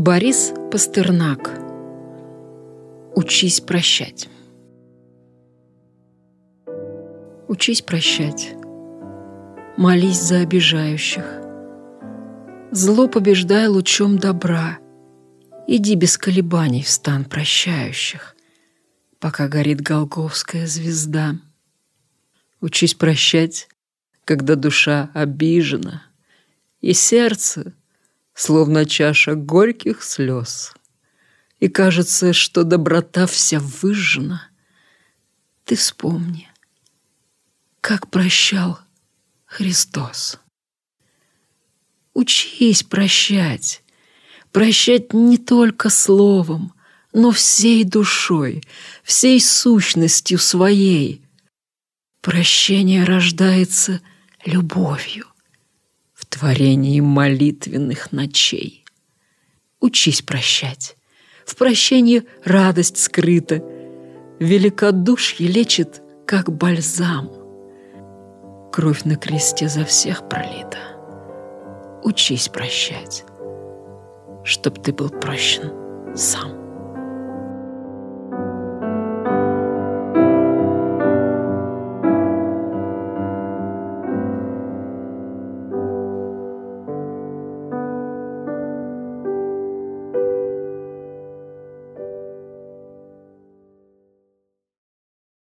Борис Пастернак. Учись прощать. Учись прощать. Молись за обижающих. Зло побеждай лучом добра. Иди без колебаний в стан прощающих, пока горит голгофская звезда. Учись прощать, когда душа обижена, и сердце, словно чаша горьких слез, и кажется, что доброта вся выжжена. Ты вспомни, как прощал Христос. Учись прощать, прощать не только словом, но всей душой, всей сущностью своей. Прощение рождается любовью в творении молитвенных ночей. Учись прощать. В прощении радость скрыта, великодушье лечит, как бальзам. Кровь на кресте за всех пролита. Учись прощать, чтоб ты был прощен сам.